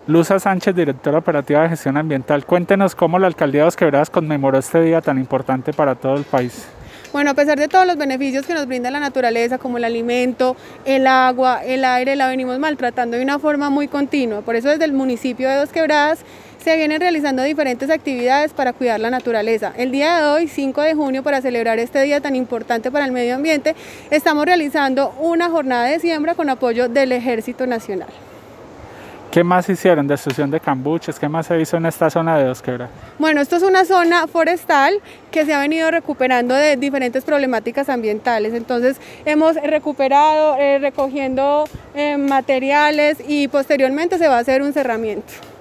Luza Sánchez, directora operativa de gestión ambiental. Cuéntenos cómo la alcaldía de Dos Quebradas conmemoró este día tan importante para todo el país. Bueno, a pesar de todos los beneficios que nos brinda la naturaleza, como el alimento, el agua, el aire, la venimos maltratando de una forma muy continua. Por eso desde el municipio de Dos Quebradas se vienen realizando diferentes actividades para cuidar la naturaleza. El día de hoy, 5 de junio, para celebrar este día tan importante para el medio ambiente, estamos realizando una jornada de siembra con apoyo del Ejército Nacional. ¿Qué más hicieron? Destrucción de cambuches, ¿qué más se hizo en esta zona de Dos Quebradas? Bueno, esto es una zona forestal que se ha venido recuperando de diferentes problemáticas ambientales. Entonces hemos recuperado recogiendo materiales y posteriormente se va a hacer un cerramiento.